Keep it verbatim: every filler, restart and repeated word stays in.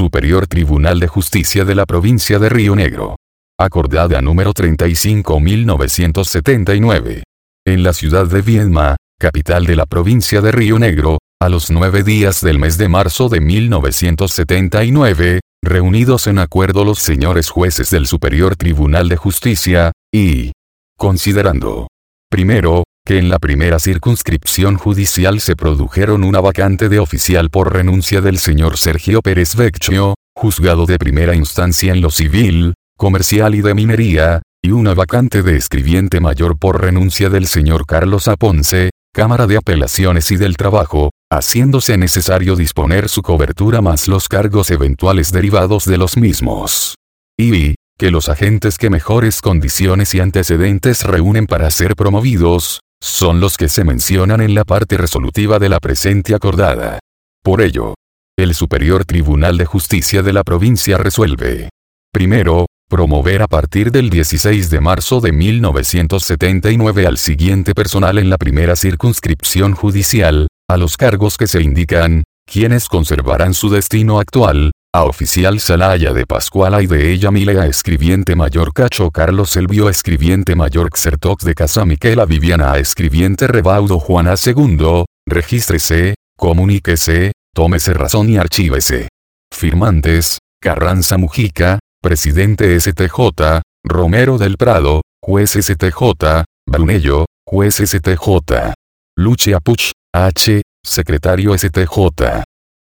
Superior Tribunal de Justicia de la Provincia de Río Negro. Acordada número treinta y cinco mil novecientos setenta y nueve. En la ciudad de Viedma, capital de la provincia de Río Negro, a los nueve días del mes de marzo de mil novecientos setenta y nueve, reunidos en acuerdo los señores jueces del Superior Tribunal de Justicia, y considerando, primero, que en la primera circunscripción judicial se produjeron una vacante de oficial por renuncia del señor Sergio Pérez Vecchio, juzgado de primera instancia en lo civil, comercial y de minería, y una vacante de escribiente mayor por renuncia del señor Carlos Aponce, Cámara de Apelaciones y del Trabajo, haciéndose necesario disponer su cobertura más los cargos eventuales derivados de los mismos. Y, que los agentes que mejores condiciones y antecedentes reúnen para ser promovidos, son los que se mencionan en la parte resolutiva de la presente acordada. Por ello, el Superior Tribunal de Justicia de la provincia resuelve: primero, promover a partir del dieciséis de marzo de mil novecientos setenta y nueve al siguiente personal en la primera circunscripción judicial, a los cargos que se indican, quienes conservarán su destino actual: a oficial Salaya de Pascuala y de ella Mile, a escribiente mayor Cacho Carlos Selvio, escribiente mayor Xertox de Casa Miquela Viviana, a escribiente Rebaudo Juana segundo, regístrese, comuníquese, tómese razón y archívese. Firmantes: Carranza Mujica, presidente S T J, Romero del Prado, juez S T J, Brunello, juez S T J. Luche Apuch, H, secretario S T J.